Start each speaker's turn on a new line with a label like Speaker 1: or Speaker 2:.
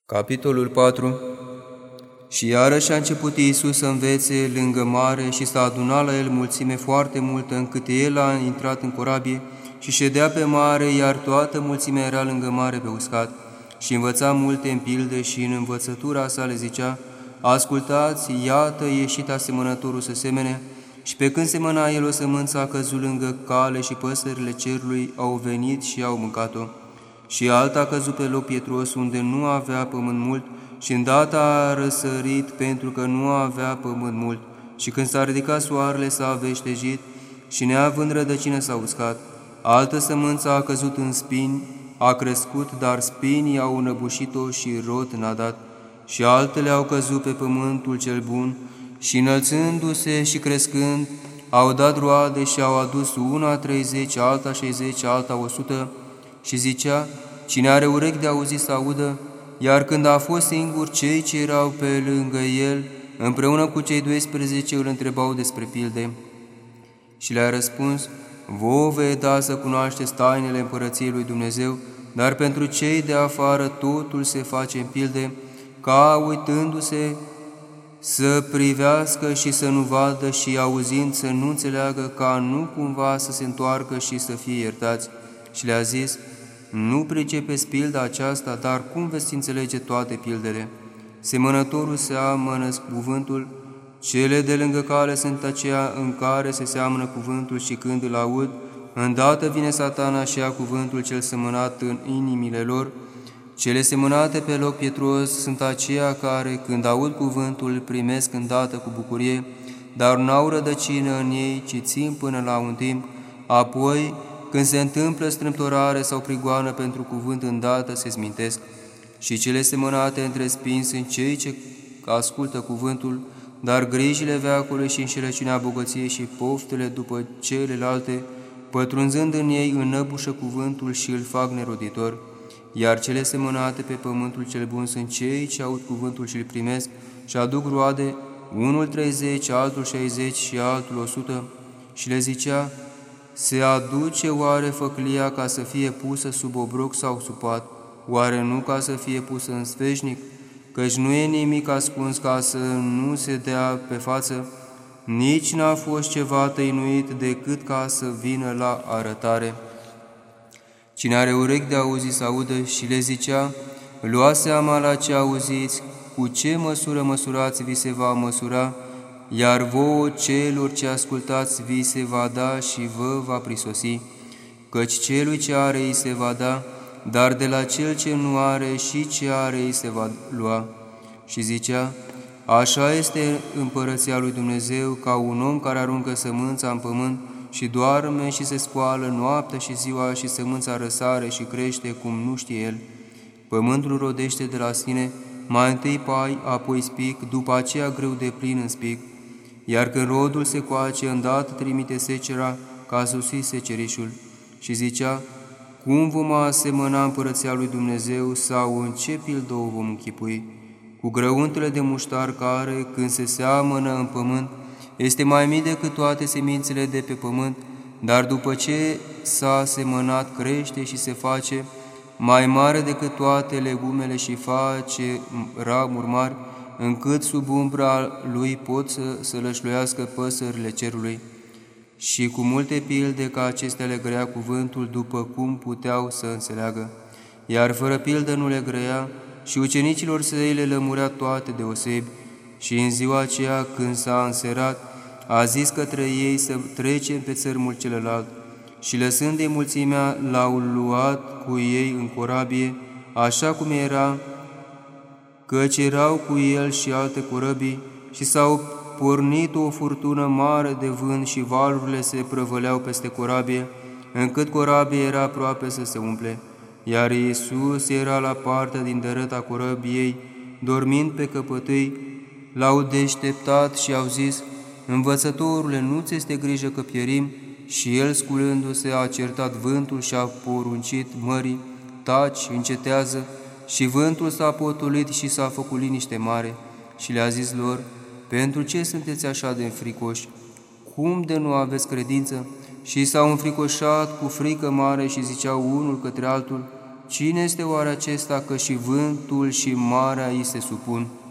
Speaker 1: Capitolul 4. Și iarăși a început Iisus să învețe lângă mare și s-a adunat la el mulțime foarte multă, încât el a intrat în corabie și ședea pe mare, iar toată mulțimea era lângă mare pe uscat. Și învăța multe în pilde și în învățătura sa le zicea: ascultați, iată, ieșit asemănătorul să semene, și pe când semăna el o sămânță a căzut lângă cale și păsările cerului au venit și au mâncat-o. Și alta a căzut pe loc pietros, unde nu avea pământ mult, și îndată a răsărit, pentru că nu avea pământ mult. Și când s-a ridicat soarele, s-a veștejit și neavând rădăcină s-a uscat. Altă sămânță a căzut în spini, a crescut, dar spinii au înăbușit-o și rod n-a dat. Și altele au căzut pe pământul cel bun și înălțându-se și crescând, au dat roade și au adus una 30, alta 60, alta 100. Și zicea: cine are urechi de auzit să audă. Iar când a fost singur, cei ce erau pe lângă el, împreună cu cei 12, îl întrebau despre pilde. Și le-a răspuns: vouă vei da să cunoașteți tainele împărăției lui Dumnezeu, dar pentru cei de afară totul se face în pilde, ca uitându-se să privească și să nu vadă, și auzind să nu înțeleagă, ca nu cumva să se întoarcă și să fie iertați. Și le-a zis: nu pricepeți pilda aceasta, dar cum veți înțelege toate pildele? Semănătorul seamănă cuvântul, cele de lângă cale sunt aceea în care se seamănă cuvântul, și când îl aud, îndată vine Satana și ia cuvântul cel semănat în inimile lor. Cele semănate pe loc pietros sunt aceia care, când aud cuvântul, îl primesc îndată cu bucurie, dar n-au rădăcină în ei, ci țin până la un timp. Apoi, când se întâmplă strâmtorare sau prigoană pentru cuvânt, îndată se smintesc. Și cele semănate între spini sunt cei ce ascultă cuvântul, dar grijile veacului și înșelăciunea bogăției și poftele după celelalte, pătrunzând în ei, înăbușă cuvântul și îl fac neroditor. Iar cele semănate pe pământul cel bun sunt cei ce aud cuvântul și îl primesc și aduc roade, unul 30, altul 60 și altul 100. Și le zicea: se aduce oare făclia ca să fie pusă sub obroc sau sub pat? Oare nu ca să fie pusă în sfeșnic? Căci nu e nimic ascuns ca să nu se dea pe față, nici n-a fost ceva tăinuit decât ca să vină la arătare. Cine are urechi de auzit să audă. Și le zicea: luați seama la ce auziți, cu ce măsură măsurați vi se va măsura, iar vouă celor ce ascultați vi se va da și vă va prisosi. Căci celui ce are îi se va da, dar de la cel ce nu are și ce are îi se va lua. Și zicea: așa este împărăția lui Dumnezeu, ca un om care aruncă sămânța în pământ și doarme și se scoală noaptea și ziua, și sămânța răsare și crește cum nu știe el. Pământul rodește de la sine, mai întâi pai, apoi spic, după aceea grâu de plin în spic. Iar când rodul se coace, îndată trimite secera, ca a sosit secerișul. Și zicea: cum vom asemăna împărăția lui Dumnezeu, sau în ce pildă o vom închipui? Cu grăuntele de muștar care, când se seamănă în pământ, este mai mic decât toate semințele de pe pământ, dar după ce s-a semănat, crește și se face mai mare decât toate legumele și face ramuri mari, încât sub umbra lui pot să lășluiască păsările cerului. Și cu multe pilde ca acestea le grăia cuvântul, după cum puteau să înțeleagă. Iar fără pildă nu le grăia, și ucenicilor săi le lămurea toate deosebi. Și în ziua aceea, când s-a înserat, a zis către ei să trecem pe țărmul celălalt. Și lăsând-i mulțimea, l-au luat cu ei în corabie, așa cum era, căci erau cu el și alte corăbii, și s-au pornit o furtună mare de vânt și valurile se prăvăleau peste corabie, încât corabia era aproape să se umple. Iar Iisus era la partea din dărâta corăbiei, dormind pe căpătâi. L-au deșteptat și au zis: învățătorule, nu ți este grijă că pierim? Și el, sculându-se, a certat vântul și a poruncit mării: taci, încetează. Și vântul s-a potolit și s-a făcut liniște mare. Și le-a zis lor: pentru ce sunteți așa de înfricoși? Cum de nu aveți credință? Și s-au înfricoșat cu frică mare și ziceau unul către altul: Cine este oare acesta că și vântul și marea îi se supun?